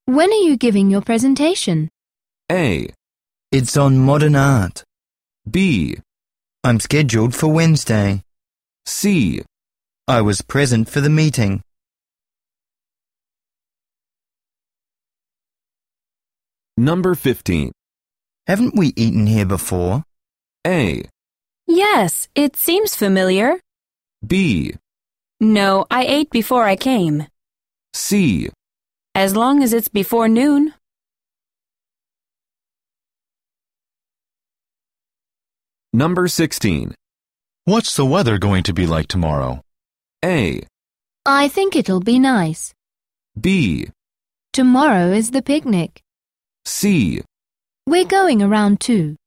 When are you giving your presentation? A. It's on modern art. B. I'm scheduled for Wednesday. C. I was present for the meeting. Number 15. Haven't we eaten here before? A. Yes, it seems familiar. B. No, I ate before I came. C. As long as it's before noon. Number 16. What's the weather going to be like tomorrow? A. I think it'll be nice. B. Tomorrow is the picnic. C. We're going around too.